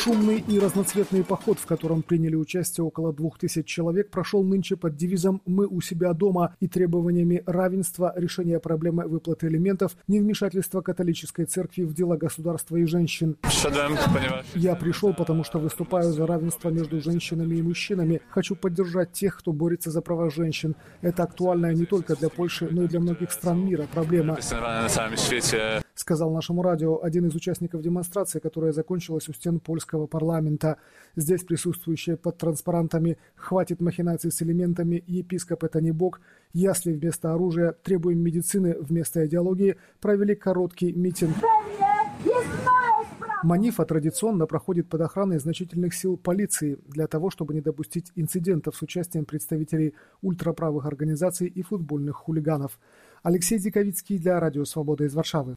Шумный и разноцветный поход, в котором приняли участие около 2000 человек, прошел нынче под девизом «Мы у себя дома» и требованиями равенства, решения проблемы выплаты алиментов, невмешательства католической церкви в дела государства и женщин. Я пришел, потому что выступаю за равенство между женщинами и мужчинами. Хочу поддержать тех, кто борется за права женщин. Это актуальная не только для Польши, но и для многих стран мира проблема, сказал нашему радио один из участников демонстрации, которая закончилась у стен польского парламента. Здесь присутствующие под транспарантами «Хватит махинаций с элементами», «Епископ – это не Бог», «Ясли вместо оружия», «Требуем медицины» вместо идеологии провели короткий митинг. Манифа традиционно проходит под охраной значительных сил полиции для того, чтобы не допустить инцидентов с участием представителей ультраправых организаций и футбольных хулиганов. Алексей Диковицкий для Радио Свобода из Варшавы.